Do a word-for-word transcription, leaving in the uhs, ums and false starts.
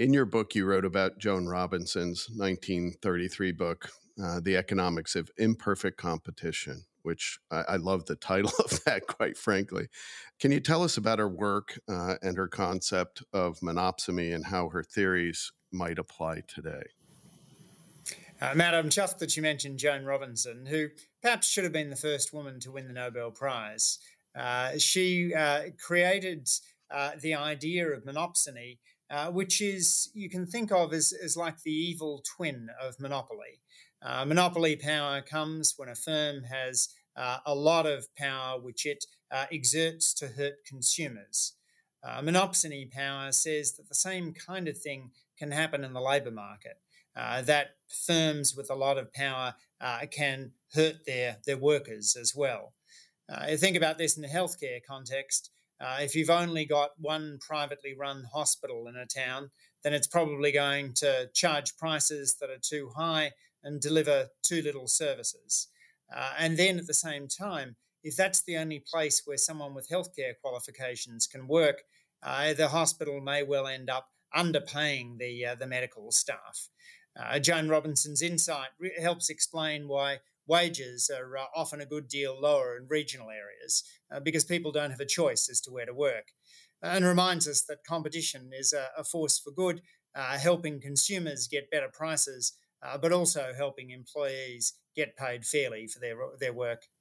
In your book, you wrote about Joan Robinson's nineteen thirty-three book, uh, The Economics of Imperfect Competition, which I, I love the title of that, quite frankly. Can you tell us about her work uh, and her concept of monopsony and how her theories might apply today? Uh, Matt, I'm chuffed that you mentioned Joan Robinson, who perhaps should have been the first woman to win the Nobel Prize. Uh, she uh, created uh, the idea of monopsony, uh, which is you can think of as, as like the evil twin of monopoly. Uh, monopoly power comes when a firm has uh, a lot of power which it uh, exerts to hurt consumers. Uh, monopsony power says that the same kind of thing can happen in the labour market. Uh, that firms with a lot of power uh, can hurt their, their workers as well. Uh, you think about this in the healthcare context. Uh, if you've only got one privately run hospital in a town, then it's probably going to charge prices that are too high and deliver too little services. Uh, and then at the same time, if that's the only place where someone with healthcare qualifications can work, uh, the hospital may well end up underpaying the uh, the medical staff. Uh, Joan Robinson's insight re- helps explain why wages are uh, often a good deal lower in regional areas uh, because people don't have a choice as to where to work, and reminds us that competition is a, a force for good, uh, helping consumers get better prices, uh, but also helping employees get paid fairly for their, their work.